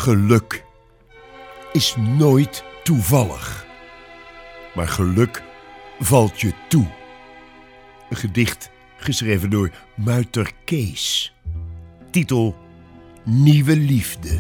Geluk is nooit toevallig, maar geluk valt je toe. Een gedicht geschreven door Muiter Kees. Titel: Nieuwe liefde.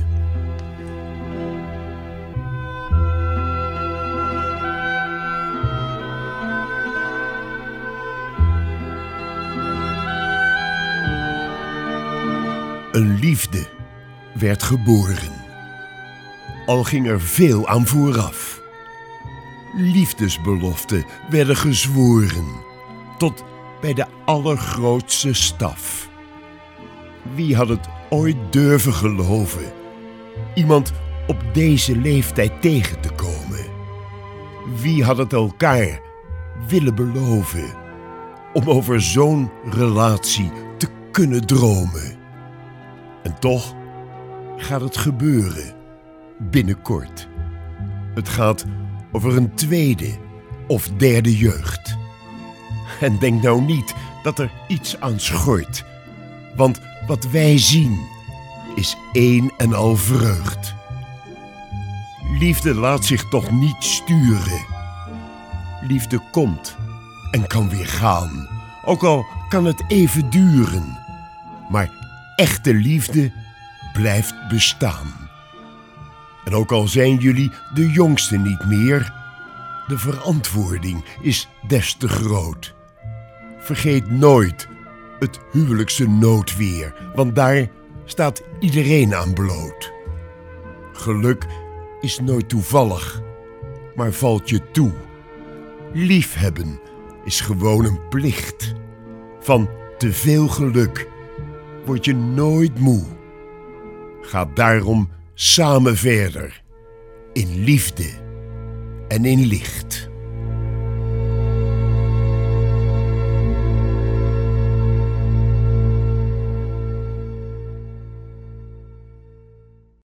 Een liefde werd geboren. Al ging er veel aan vooraf. Liefdesbeloften werden gezworen, tot bij de allergrootste staf. Wie had het ooit durven geloven iemand op deze leeftijd tegen te komen? Wie had het elkaar willen beloven om over zo'n relatie te kunnen dromen? En toch gaat het gebeuren binnenkort. Het gaat over een tweede of derde jeugd. En denk nou niet dat er iets aan schort, want wat wij zien is één en al vreugd. Liefde laat zich toch niet sturen. Liefde komt en kan weer gaan, ook al kan het even duren. Maar echte liefde blijft bestaan. En ook al zijn jullie de jongste niet meer, de verantwoording is des te groot. Vergeet nooit het huwelijkse noodweer, want daar staat iedereen aan bloot. Geluk is nooit toevallig, maar valt je toe. Liefhebben is gewoon een plicht. Van te veel geluk word je nooit moe. Ga daarom samen verder, in liefde en in licht.